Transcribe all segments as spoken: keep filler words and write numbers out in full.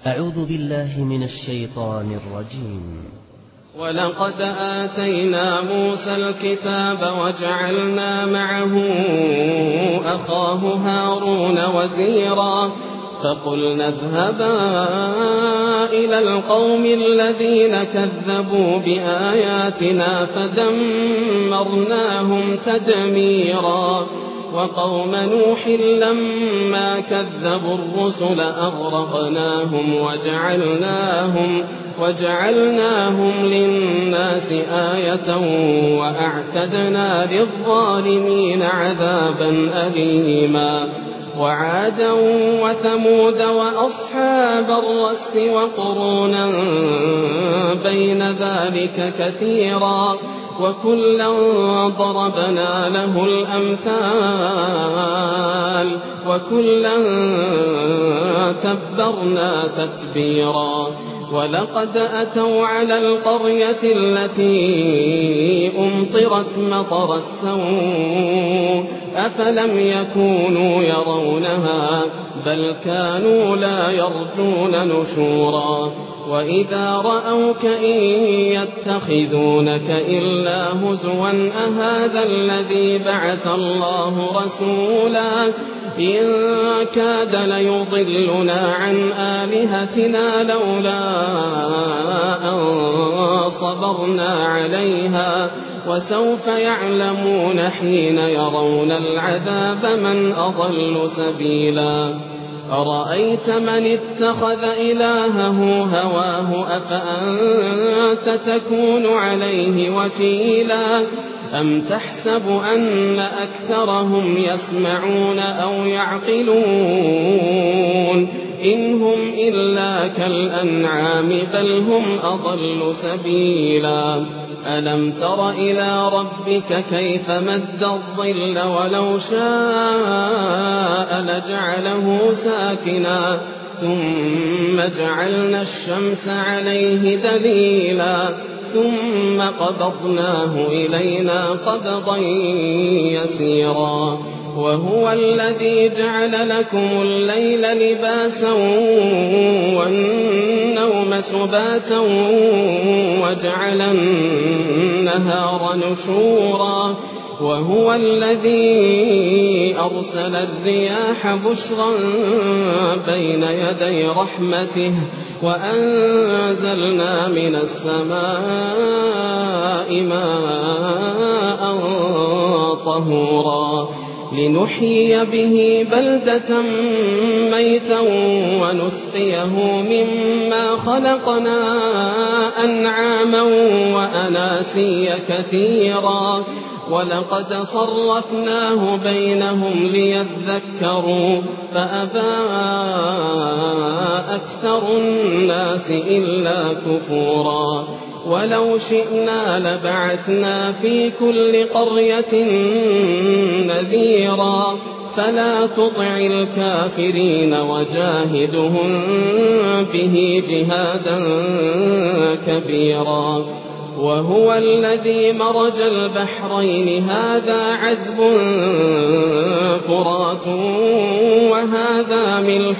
أعوذ بالله من الشيطان الرجيم. ولقد آتينا موسى الكتاب وجعلنا معه أخاه هارون وزيرا فقلنا اذهبا إلى القوم الذين كذبوا بآياتنا فدمرناهم تدميرا وقوم نوح لما كذبوا الرسل أغرقناهم وجعلناهم, وجعلناهم للناس آية وأعتدنا للظالمين عذابا أليما وعادا وثمود وأصحاب الرس وقرونا بين ذلك كثيرا وكلا ضربنا له الأمثال وكلا تبرنا تتبيرا ولقد أتوا على القرية التي أمطرت مطر السوء أفلم يكونوا يرونها بل كانوا لا يرجون نشورا وإذا رأوك إن يتخذونك إلا هزوا أهذا الذي بعث الله رسولا إن كاد ليضلنا عن آلهتنا لولا أن صبرنا عليها وسوف يعلمون حين يرون العذاب من أضل سبيلا أرأيت من اتخذ إلهه هواه أفأنت تكون عليه وكيلا أم تحسب أن أكثرهم يسمعون أو يعقلون إن هم إلا كالأنعام بل هم أضل سبيلا ألم تر إلى ربك كيف مد الظل ولو شاء لجعله ساكنا ثم جعلنا الشمس عليه دليلا ثم قبضناه إلينا قبضا يسيرا وهو الذي جعل لكم الليل لباسا والنوم سباتا وجعل النهار نشورا وهو الذي أرسل الرياح بشرا بين يدي رحمته وأنزلنا من السماء ماء طهورا لنحيي به بلدة ميتا ونسقيه مما خلقنا أنعاما وأناسيا كثيرا ولقد صرفناه بينهم ليذكروا فأبى أكثر الناس إلا كفورا ولو شئنا لبعثنا في كل قرية نذيرا فلا تطع الكافرين وجاهدهم به جهادا كبيرا وهو الذي مرج البحرين هذا عذب فرات وهذا ملح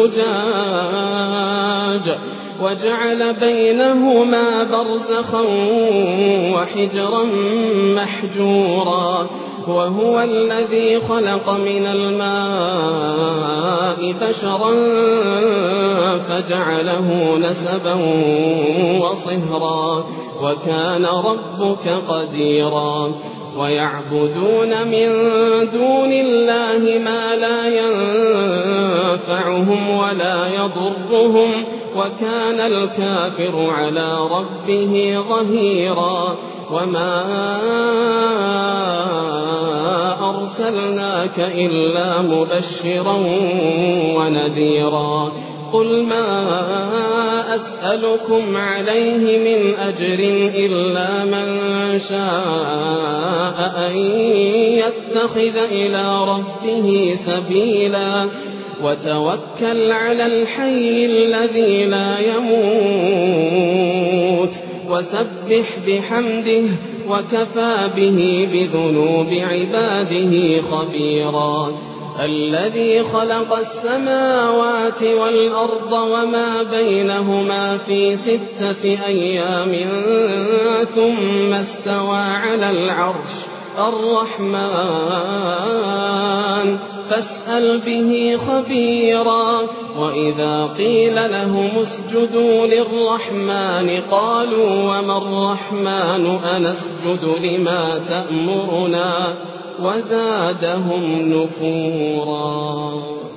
أجاج وجعل بينهما برزخا وحجرا محجورا وهو الذي خلق من الماء بشرا فجعله نسبا وصهرا وكان ربك قديرا ويعبدون من دون الله ما لا ينفعهم ولا يضرهم وكان الكافر على ربه ظهيرا وما أرسلناك إلا مبشرا ونذيرا قل ما أسألكم عليه من أجر إلا من شاء أن يتخذ إلى ربه سبيلا وتوكل على الحي الذي لا يموت وسبح بحمده وكفى به بذنوب عباده خبيرا الذي خلق السماوات والأرض وما بينهما في ستة أيام ثم استوى على العرش الرحمن فاسأل به خبيرا وإذا قيل لهم اسجدوا للرحمن قالوا وما الرحمن أنسجد لما تأمرنا وزادهم نفورا.